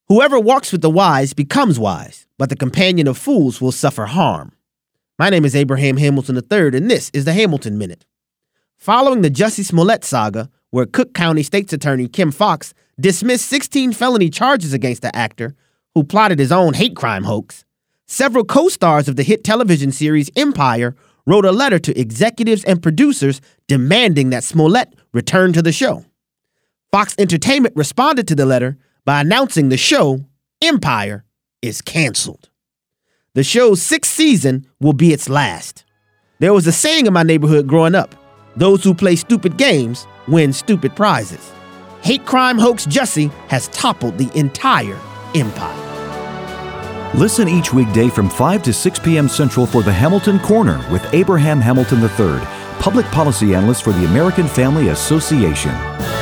Whoever walks with the wise becomes wise, but the companion of fools will suffer harm. My name is Abraham Hamilton III, and this is the Hamilton Minute. Following the Jussie Smollett saga, where Cook County State's Attorney Kim Foxx dismissed 16 felony charges against the actor who plotted his own hate crime hoax, several co-stars of the hit television series Empire wrote a letter to executives and producers demanding that Smollett return to the show. Fox Entertainment responded to the letter by announcing the show, Empire, is canceled. The show's 6th season will be its last. There was a saying in my neighborhood growing up: those who play stupid games win stupid prizes. Hate crime hoax Jussie has toppled the entire empire. Listen each weekday from 5 to 6 p.m. Central for the Hamilton Corner with Abraham Hamilton III, public policy analyst for the American Family Association.